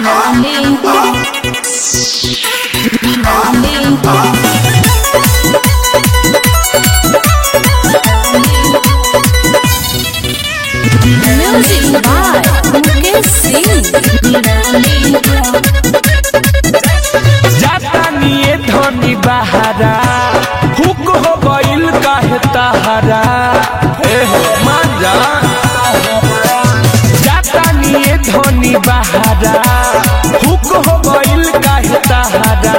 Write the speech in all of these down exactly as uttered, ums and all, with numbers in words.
धनी बहारा हुक हो गइल काहे तहारा ए हो मांजा जाता निये धनी बहारा हुक हो गइल काहे तहारा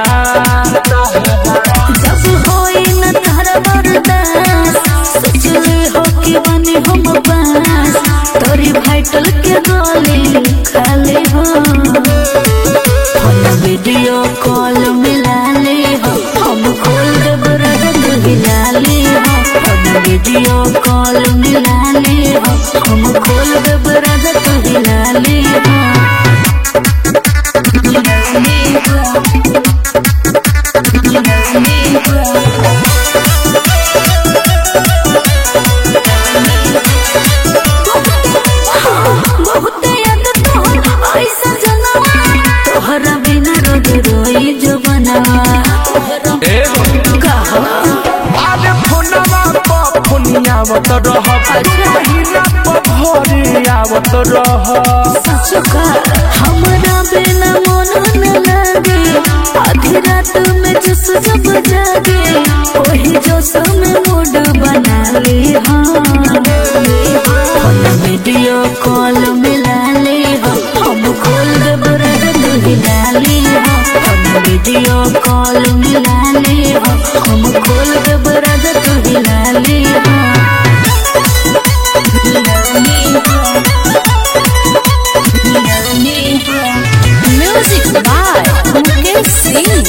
जब होई न तारा बर्दाश्त सोचले हो कि बने हम पास तोरी भाइटल के गोली खाले हो वीडियो कॉल मिला ले हो हम खोल देब रहत हिला ले हो वीडियो कॉल मिला ले हो हम खोल देब रहत हिला ले हो बहुत याद तो ऐसा जनवा तोहरा बिना रोज रोई जो बनावा अरे फोनवा पर फोनियावत रह महीना पर भरे आवत रह सच का हमरा बिना मन न लागे आधी रात में जस जब जागे वही जोश में मूड बना ले हाँ वीडियो कॉल मिला ले हम खोल देब रहत हिला ले वीडियो कॉल मिला ले हम खोल देब रहत हिला ले म्यूजिक बाय मुकेश सिंह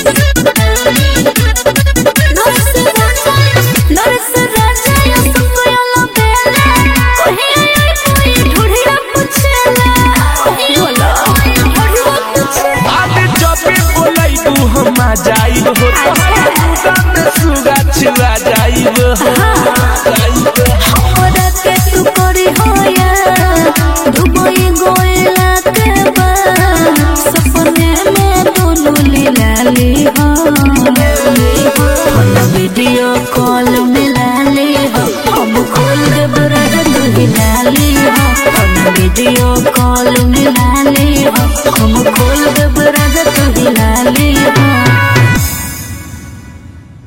नरस राजा या सुपयाला बेला कोही कोई ढूढ़िया पुछला बोला ढूढ़िया पुछला आगे जबे बोलाई तू हम आ जाइब हो तोहरा में सुगा छुआ जाइब हमरा के तू करी होया दुबई गोइला के बाद सपने में दोनों लीला ली हो वीडियो कॉल मिला ले हम खोल देब रहत हिला ले वीडियो कॉल मिला ले हम खोल देब रहत हिला ले